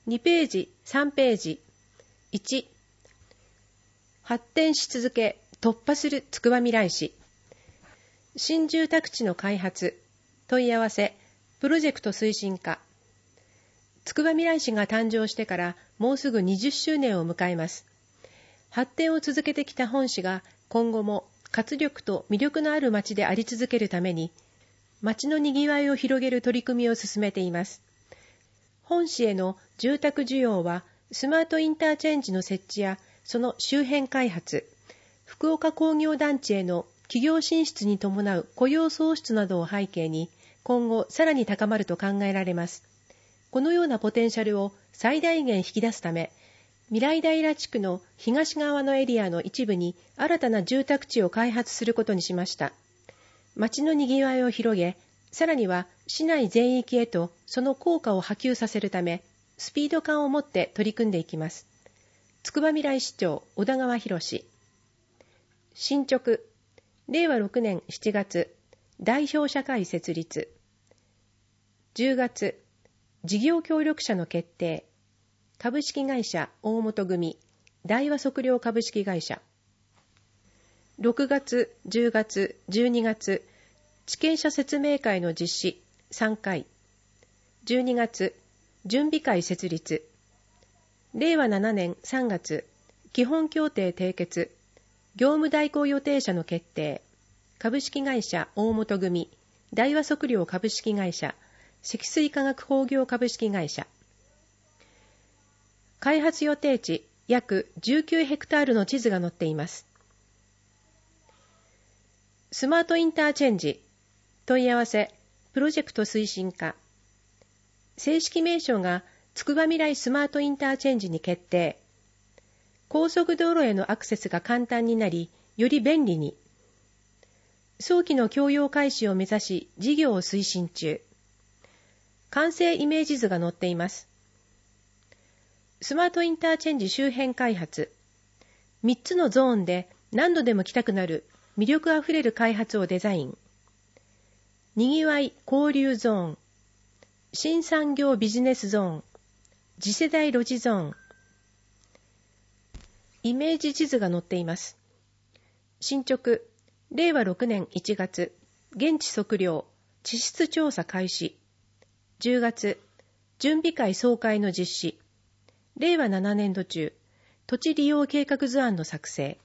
2ページ、3ページ。1、発展し続け、突破するつくばみらい市。新住宅地の開発、問い合わせ、プロジェクト推進課。つくばみらい市が誕生してからもうすぐ20周年を迎えます。発展を続けてきた本市が今後も活力と魅力のある町であり続けるために、町のにぎわいを広げる取り組みを進めています。本市への住宅需要は、スマートインターチェンジの設置やその周辺開発、福岡工業団地への企業進出に伴う雇用創出などを背景に、今後さらに高まると考えられます。このようなポテンシャルを最大限引き出すため、未来平地区の東側のエリアの一部に新たな住宅地を開発することにしました。町のにぎわいを広げ、さらには市内全域へとその効果を波及させるため、スピード感を持って取り組んでいきます。つくばみらい市長小田川博。進捗、令和6年7月、代表者会設立。10月、事業協力者の決定。株式会社大本組、大和測量株式会社。6月、10月、12月、地権者説明会の実施3回。12月、準備会設立。令和7年3月、基本協定締結。業務代行予定者の決定。株式会社大本組、大和測量株式会社、積水化学工業株式会社。開発予定地約19ヘクタールの地図が載っています。スマートインターチェンジ、問い合わせ、プロジェクト推進課。正式名称がつくばみらいスマートインターチェンジに決定。高速道路へのアクセスが簡単になり、より便利に。早期の供用開始を目指し、事業を推進中。完成イメージ図が載っています。スマートインターチェンジ周辺開発。3つのゾーンで何度でも来たくなる魅力あふれる開発をデザイン。にぎわい交流ゾーン。新産業ビジネスゾーン。次世代路地ゾーン。イメージ地図が載っています。進捗、令和6年1月、現地測量、地質調査開始。10月、準備会総会の実施。令和7年度中、土地利用計画図案の作成。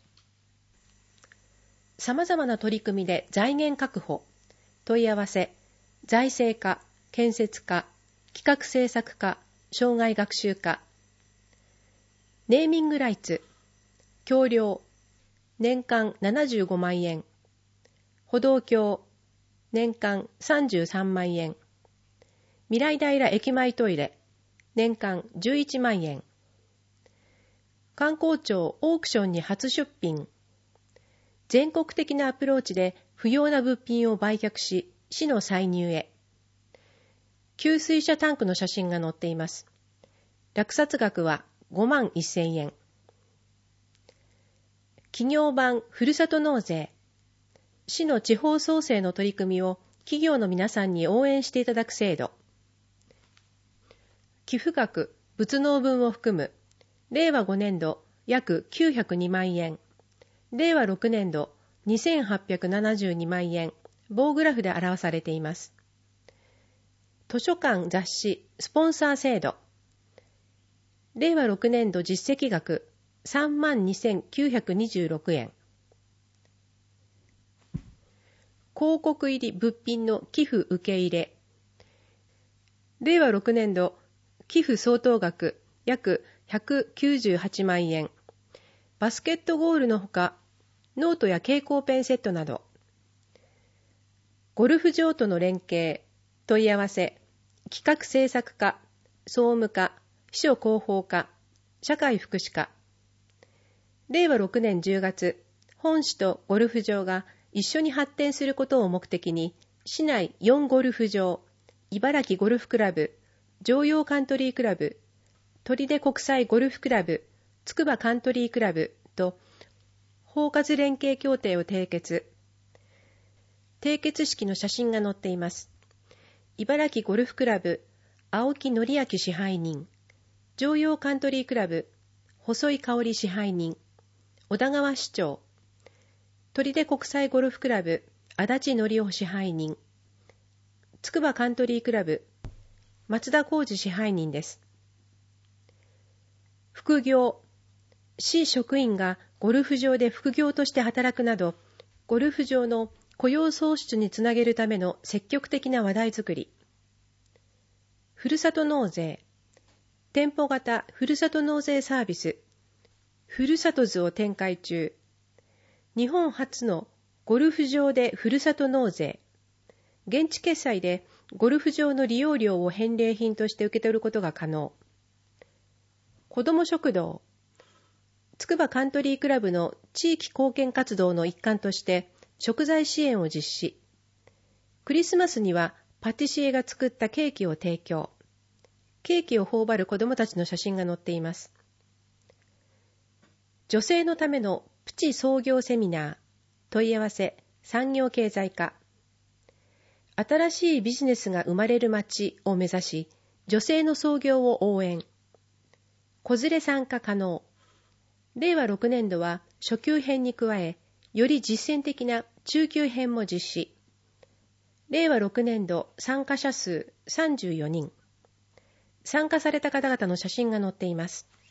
様々な取り組みで財源確保。問い合わせ、財政課、建設課、企画政策課、障害学習課。ネーミングライツ、橋梁、年間75万円。歩道橋、年間33万円。未来平駅前トイレ、年間11万円。観光庁オークションに初出品。全国的なアプローチで不要な物品を売却し、市の歳入へ。給水車タンクの写真が載っています。落札額は5万1000円。企業版ふるさと納税。市の地方創生の取り組みを企業の皆さんに応援していただく制度。寄付額、物納分を含む、令和5年度約902万円、令和6年度2872万円、棒グラフで表されています。図書館雑誌スポンサー制度。令和6年度実績額32,926円。広告入り物品の寄付受け入れ。令和6年度寄付相当額約198万円。バスケットゴールのほか、ノートや蛍光ペンセットなど。ゴルフ場との連携、問い合わせ、企画政策課、総務課、秘書広報課、社会福祉課。令和6年10月、本市とゴルフ場が一緒に発展することを目的に、市内4ゴルフ場、茨城ゴルフクラブ、城陽カントリークラブ、取手国際ゴルフクラブ、筑波カントリークラブと包括連携協定を締結。締結式の写真が載っています。茨城ゴルフクラブ、青木則明支配人、 常陽カントリークラブ、細井香織支配人、小田川市長、取手国際ゴルフクラブ、足立則夫支配人、筑波カントリークラブ、松田浩二支配人です。副業、市職員がゴルフ場で副業として働くなど、ゴルフ場の雇用創出につなげるための積極的な話題作り。ふるさと納税、店舗型ふるさと納税サービス、ふるさと図を展開中。日本初のゴルフ場でふるさと納税。現地決済でゴルフ場の利用料を返礼品として受け取ることが可能。子ども食堂。筑波カントリークラブの地域貢献活動の一環として食材支援を実施。クリスマスにはパティシエが作ったケーキを提供。ケーキを頬張る子どもたちの写真が載っています。女性のためのプチ創業セミナー。問い合わせ、産業経済課。新しいビジネスが生まれる街を目指し、女性の創業を応援。子連れ参加可能。令和6年度は初級編に加え、より実践的な中級編も実施。令和6年度参加者数34人。参加された方々の写真が載っています。